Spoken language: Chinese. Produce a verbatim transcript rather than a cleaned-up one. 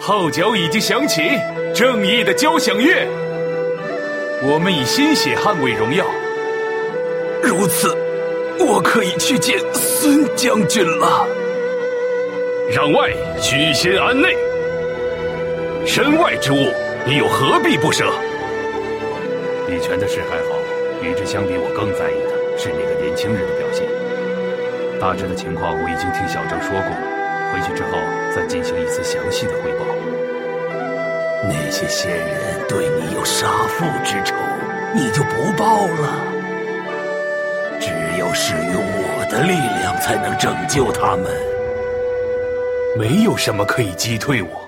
号角已经响起，正义的交响乐，我们以鲜血捍卫荣耀。 如此，我可以去见孙将军了。 攘外须先安内，身外之物，你又何必不舍？ 李全的事还好，与之相比，我更在意的是那个年轻人的表现。大致的情况我已经听小郑说过了，回去之后再进行一次详细的汇报。 那些仙人对你有杀父之仇，你就不报了？只有使用我的力量才能拯救他们。 没有什么可以击退我。